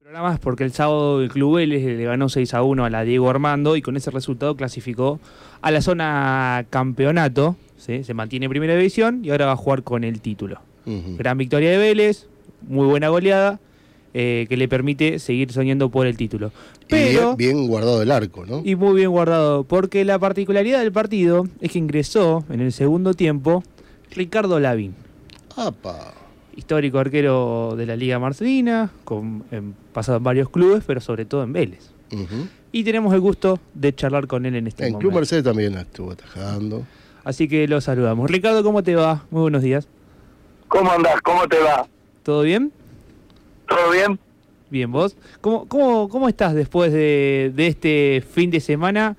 Programas porque el sábado el Club Vélez le ganó 6-1 a la Diego Armando y con ese resultado clasificó a la zona campeonato, ¿sí? Se mantiene en primera división y ahora va a jugar con el título. Gran victoria de Vélez, muy buena goleada, que le permite seguir soñando por el título. Pero, y bien guardado el arco, ¿no? Y muy bien guardado, porque la particularidad del partido es que ingresó en el segundo tiempo Ricardo Lavín. ¡Apa! Histórico arquero de la Liga Marcelina, pasado en varios clubes, pero sobre todo en Vélez. Y tenemos el gusto de charlar con él en este momento. En Club Mercedes también estuvo atajando. Así que lo saludamos. Ricardo, ¿cómo te va? Muy buenos días. ¿Cómo andás? ¿Cómo te va? ¿Todo bien? ¿Todo bien? Bien, ¿vos? ¿Cómo estás después de este fin de semana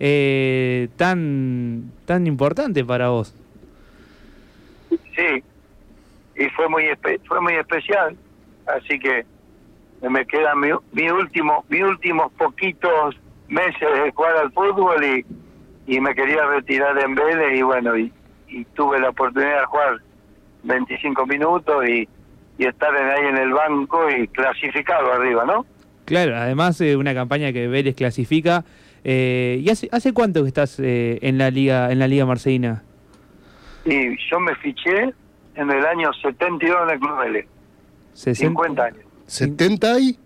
tan importante para vos? Sí, y fue muy especial, así que me quedan mis últimos poquitos meses de jugar al fútbol y me quería retirar en Vélez y bueno, y tuve la oportunidad de jugar 25 minutos y estar ahí en el banco y clasificado arriba, ¿no? Claro, además una campaña que Vélez clasifica. ¿Y hace cuánto que estás en la Liga Marcelina? Y yo me fiché en el año 72 en el Club Vélez. 50 años. ¿70 y?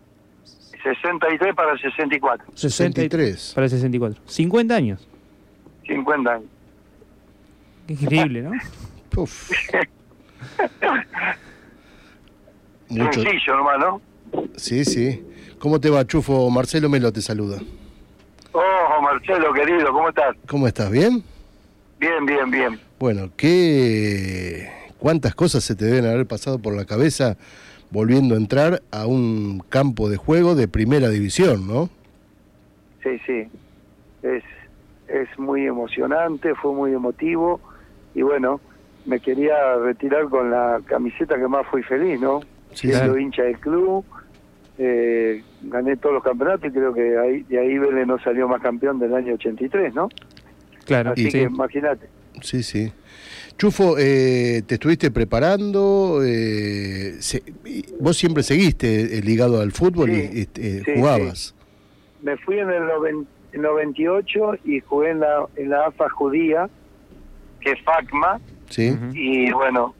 63 para el 64. 63. Para el 64. 50 años. 50 años. Qué increíble, ¿no? Uf. Mucho. Sencillo, hermano. Sí, sí. ¿Cómo te va, Chufo? Marcelo Melo te saluda. Oh, Marcelo, querido, ¿cómo estás? ¿Cómo estás? ¿Bien? Bien, bien, bien. Bueno, ¿cuántas cosas se te deben haber pasado por la cabeza volviendo a entrar a un campo de juego de primera división, ¿no? Sí, sí. Es muy emocionante, fue muy emotivo y bueno, me quería retirar con la camiseta que más fui feliz, ¿no? Sí, siendo sí. hincha del club, gané todos los campeonatos y creo que de ahí Vélez no salió más campeón del año 83, ¿no? Claro. Así que imagínate. Sí, sí. Chufo, ¿te estuviste preparando? ¿Vos siempre seguiste ligado al fútbol y jugabas? Sí. Me fui en el 98 y jugué en la AFA judía, que es FACMA. Sí. Y bueno,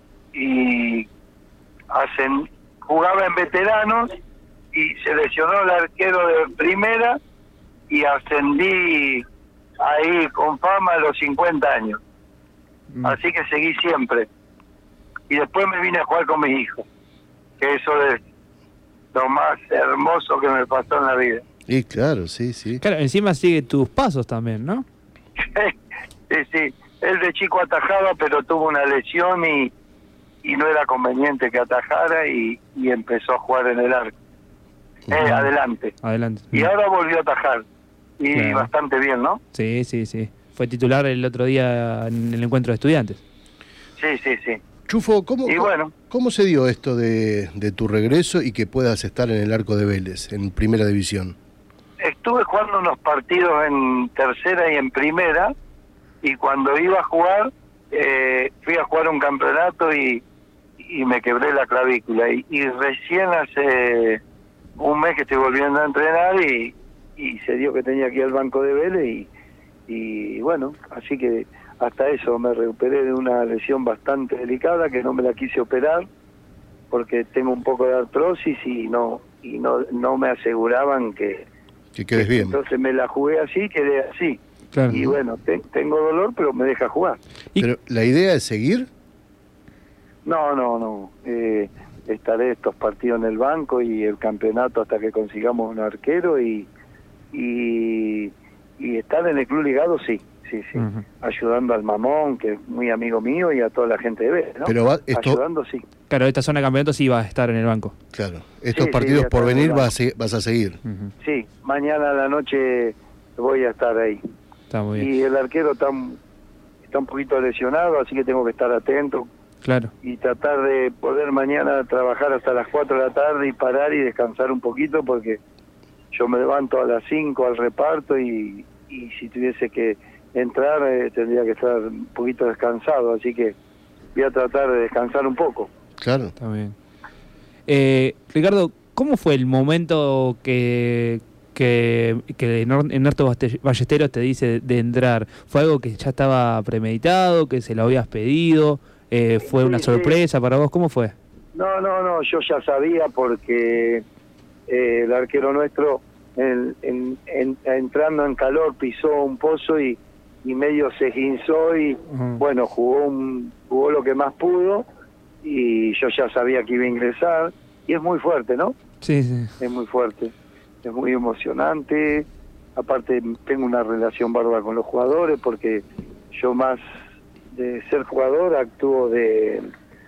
jugaba en veteranos y se lesionó el arquero de primera y ascendí ahí con fama a los 50 años. Así que seguí siempre. Y después me vine a jugar con mis hijos, que eso es lo más hermoso que me pasó en la vida. Y claro, sí, sí. Claro, encima sigue tus pasos también, ¿no? Sí, él de chico atajaba, pero tuvo una lesión y no era conveniente que atajara y empezó a jugar en el arco. Adelante. Y ahora volvió a atajar. Y claro, bastante bien, ¿no? Sí, sí, sí. Fue titular el otro día en el encuentro de estudiantes. Sí, sí, sí. Chufo, ¿cómo se dio esto de tu regreso y que puedas estar en el arco de Vélez, en primera división? Estuve jugando unos partidos en tercera y en primera, y cuando iba a jugar, fui a jugar un campeonato y me quebré la clavícula. Y recién hace un mes que estoy volviendo a entrenar y se dio que tenía que ir al banco de Vélez y bueno, así que hasta eso me recuperé de una lesión bastante delicada que no me la quise operar porque tengo un poco de artrosis y no me aseguraban que quedes bien. Entonces me la jugué así, quedé así. Claro. Y bueno, tengo dolor, pero me deja jugar. ¿Pero la idea es seguir? No. Estaré estos partidos en el banco y el campeonato hasta que consigamos un arquero y estar en el club ligado, sí. Ayudando al Mamón, que es muy amigo mío, y a toda la gente de Vélez, ¿no? Pero ayudando, sí. Claro, esta zona de campeonato sí va a estar en el banco. Claro, estos partidos por venir vas a seguir. Sí, mañana a la noche voy a estar ahí. Está muy bien. Y el arquero está un poquito lesionado, así que tengo que estar atento. Claro. Y tratar de poder mañana trabajar hasta las 4 de la tarde y parar y descansar un poquito, porque yo me levanto a las 5 al reparto y si tuviese que entrar tendría que estar un poquito descansado, así que voy a tratar de descansar un poco. Claro. Está bien. Ricardo, ¿Cómo fue el momento que Ernesto Ballesteros te dice de entrar? ¿Fue algo que ya estaba premeditado, que se lo habías pedido? ¿Fue una sorpresa para vos? ¿Cómo fue? No, yo ya sabía porque el arquero nuestro entrando en calor pisó un pozo y medio se esguinzó y bueno, jugó lo que más pudo y yo ya sabía que iba a ingresar y es muy fuerte, ¿no? Sí. Es muy fuerte, es muy emocionante, aparte tengo una relación bárbara con los jugadores porque yo más de ser jugador actúo de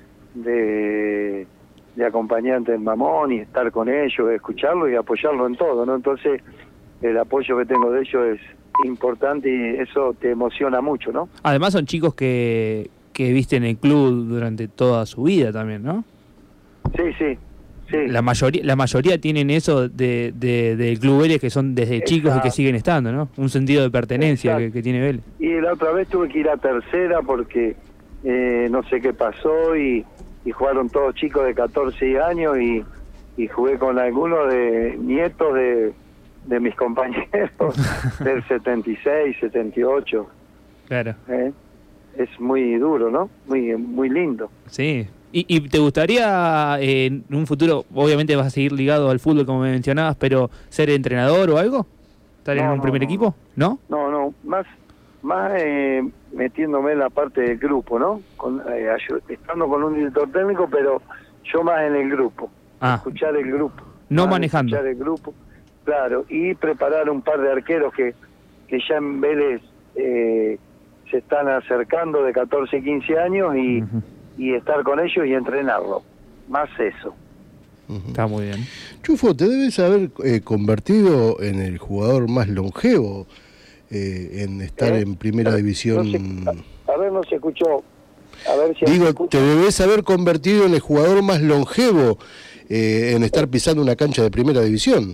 acompañante del Mamón y estar con ellos, escucharlo y apoyarlo en todo, ¿no? Entonces el apoyo que tengo de ellos es importante y eso te emociona mucho, ¿no? Además son chicos que viste en el club durante toda su vida también, ¿no? Sí. La mayoría tienen eso del club Vélez, que son desde chicos y que siguen estando, ¿no? Un sentido de pertenencia que tiene Vélez. Y la otra vez tuve que ir a tercera porque no sé qué pasó y jugaron todos chicos de 14 años y jugué con algunos de nietos de mis compañeros del 76, 78. Claro. Es muy duro, ¿no? Muy lindo. Sí. ¿Y te gustaría en un futuro, obviamente vas a seguir ligado al fútbol como me mencionabas, pero ser entrenador o algo? ¿Estar en un primer equipo? ¿No? No, más metiéndome en la parte del grupo, ¿no? Estando con un director técnico, pero yo más en el grupo. Escuchar el grupo. No manejando. Escuchar el grupo, claro. Y preparar un par de arqueros que ya en Vélez se están acercando de 14, 15 años y estar con ellos y entrenarlo. Más eso. Está muy bien. Chufo, te debes haber convertido en el jugador más longevo en estar en primera división. No se escuchó. A ver si digo, te debes haber convertido en el jugador más longevo en estar pisando una cancha de primera división.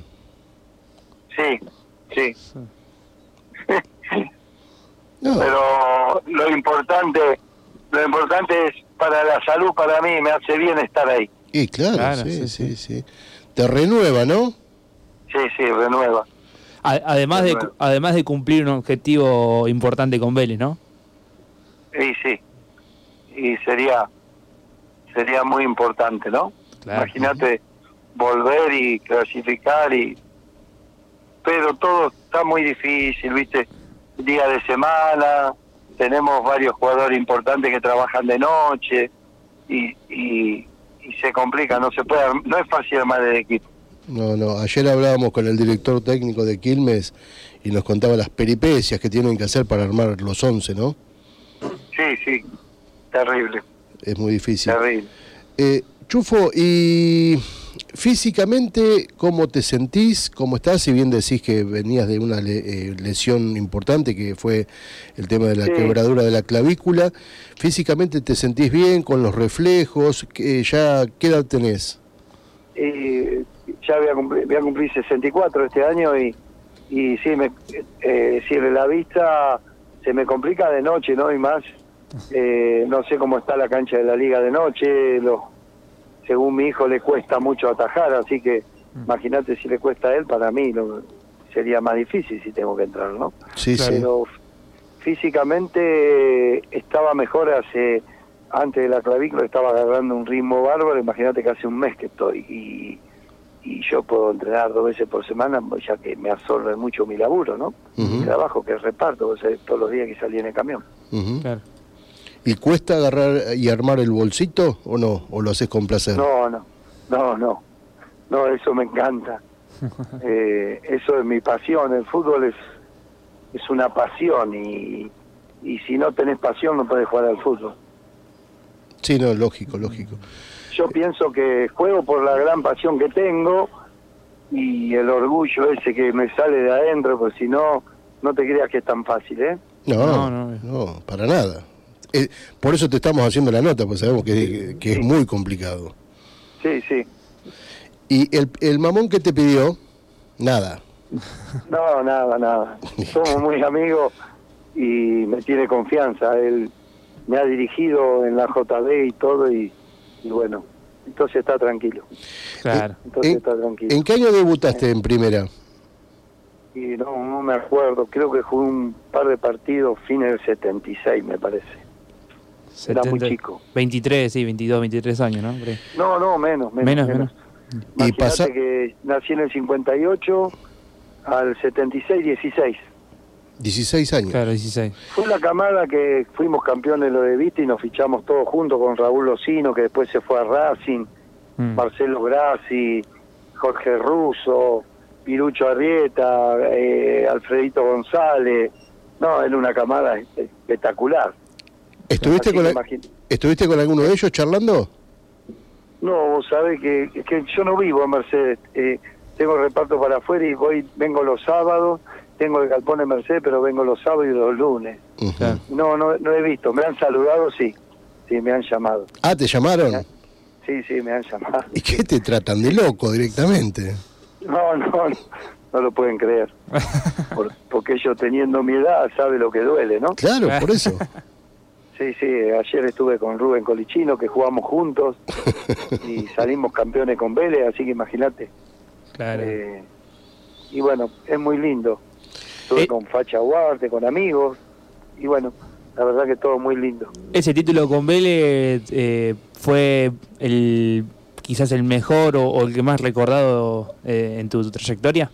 Sí. No. Pero lo importante es para la salud, para mí, me hace bien estar ahí. Y claro, sí. Te renueva, ¿no? Sí, renueva. Además de cumplir un objetivo importante con Vélez, ¿no? Sí. Y sería muy importante, ¿no? Claro. Imagínate volver y clasificar pero todo está muy difícil, ¿viste? Día de semana, tenemos varios jugadores importantes que trabajan de noche y se complica, no es fácil armar el equipo. No, ayer hablábamos con el director técnico de Quilmes y nos contaba las peripecias que tienen que hacer para armar los 11, ¿no? Sí, terrible. Es muy difícil. Terrible. Chufo, y físicamente, ¿cómo te sentís? ¿Cómo estás? Si bien decís que venías de una lesión importante, que fue el tema de la quebradura de la clavícula, ¿físicamente te sentís bien con los reflejos? ¿Qué edad tenés? Ya voy a cumplir 64 este año y sí, si la vista se me complica de noche, ¿no? Y más, no sé cómo está la cancha de la liga de noche, según mi hijo le cuesta mucho atajar, así que imagínate si le cuesta a él, para mí sería más difícil si tengo que entrar, ¿no? Sí. Pero físicamente estaba mejor antes de la clavícula, estaba agarrando un ritmo bárbaro, imagínate que hace un mes que estoy y yo puedo entrenar 2 veces por semana, ya que me absorbe mucho mi laburo, ¿no? Mi trabajo que reparto, o sea, todos los días que salí en el camión. Claro. ¿Y cuesta agarrar y armar el bolsito o no? ¿O lo haces con placer? No, eso me encanta. Eso es mi pasión. El fútbol es una pasión y si no tenés pasión no podés jugar al fútbol. Sí, no, lógico. Yo pienso que juego por la gran pasión que tengo y el orgullo ese que me sale de adentro, pues si no te creas que es tan fácil, ¿eh? No, para nada. Por eso te estamos haciendo la nota, pues sabemos que es muy complicado. Sí. ¿Y el mamón que te pidió? Nada. No, nada. Somos muy amigos y me tiene confianza. Él me ha dirigido en la JB y todo y bueno, entonces está tranquilo. Claro. Entonces está tranquilo. ¿En qué año debutaste en primera? Y no me acuerdo, creo que jugué un par de partidos fines del 76, me parece. Era muy chico. 23, sí, 22, 23 años, ¿no? No, menos. Menos. Y Imagínate que nací en el 58, al 76, 16. 16 años. Claro, 16. Fue la camada que fuimos campeones de lo de Vita y nos fichamos todos juntos con Raúl Locino, que después se fue a Racing, Marcelo Grassi, Jorge Russo, Pirucho Arrieta, Alfredito González. No, era una camada espectacular. ¿Estuviste con alguno de ellos charlando? No, vos sabés que yo no vivo en Mercedes. Tengo reparto para afuera y vengo los sábados. Tengo el galpón en Mercedes, pero vengo los sábados y los lunes. Uh-huh. No he visto. Me han saludado, sí. Sí, me han llamado. Ah, ¿te llamaron? Sí, me han llamado. ¿Y qué te tratan de loco directamente? No lo pueden creer. Porque ellos teniendo mi edad saben lo que duele, ¿no? Claro, por eso. Sí, ayer estuve con Rubén Colichino, que jugamos juntos y salimos campeones con Vélez, así que imagínate. Claro. Y bueno, es muy lindo. Estuve con Facha Huarte, con amigos, y bueno, la verdad que todo muy lindo. ¿Ese título con Vélez fue quizás el mejor o el que más recordado en tu trayectoria?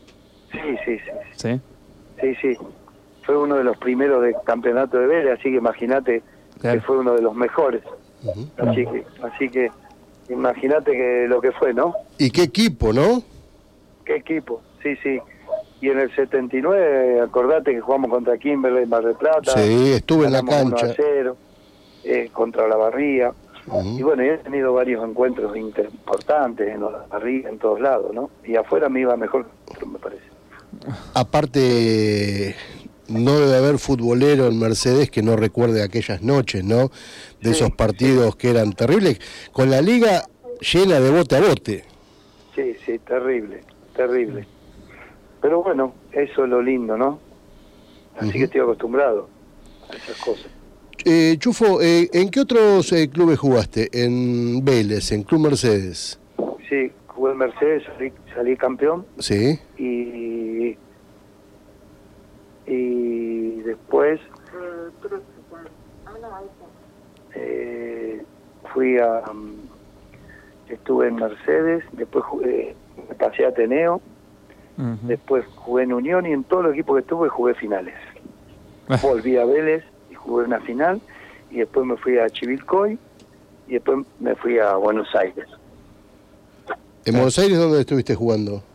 Sí. Sí. Fue uno de los primeros de campeonato de Vélez, así que imagínate que fue uno de los mejores. Uh-huh. Así que imagínate que lo que fue, ¿no? ¿Y qué equipo, no? ¿Qué equipo? Sí. Y en el 79, acordate que jugamos contra Kimberley, Mar del Plata. Sí, estuve en la cancha. 1-0, contra la Barría. Uh-huh. Y bueno, he tenido varios encuentros importantes en la Barría, en todos lados, ¿no? Y afuera me iba mejor, me parece. Aparte, no debe haber futbolero en Mercedes que no recuerde aquellas noches, ¿no? De esos partidos que eran terribles, con la liga llena de bote a bote. Sí, terrible. Pero bueno, eso es lo lindo, ¿no? Así que estoy acostumbrado a esas cosas. Chufo, ¿en qué otros clubes jugaste? ¿En Vélez, en Club Mercedes? Sí, jugué en Mercedes, salí campeón. Sí. Y después estuve en Mercedes, después me pasé a Ateneo, después jugué en Unión y en todos los equipos que estuve jugué finales. Volví a Vélez y jugué una final y después me fui a Chivilcoy y después me fui a Buenos Aires. ¿En Buenos Aires dónde estuviste jugando?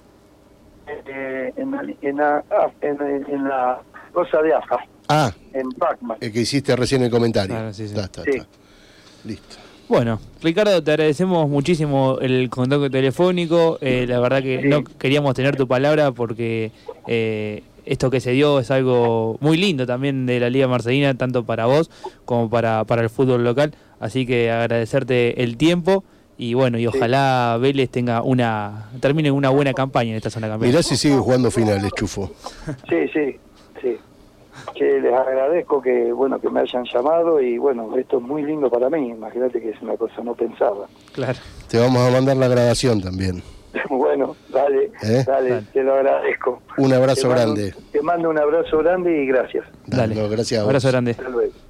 En la cosa de AFA. En Pacman. El que hiciste recién el comentario. Claro, sí. Está. Listo. Bueno, Ricardo, te agradecemos muchísimo el contacto telefónico. La verdad que no queríamos tener tu palabra porque esto que se dio es algo muy lindo también de la Liga Marcelina, tanto para vos como para el fútbol local. Así que agradecerte el tiempo. Y bueno, y ojalá Vélez termine una buena campaña en esta zona campeona. Mirá si sigue jugando finales, Chufo. Sí. Que les agradezco que me hayan llamado y bueno, esto es muy lindo para mí. Imagínate que es una cosa no pensada. Claro. Te vamos a mandar la grabación también. Bueno, dale, te lo agradezco. Un abrazo grande. Te mando un abrazo grande y gracias. Dale. No, gracias a vos. Abrazo grande. Hasta luego.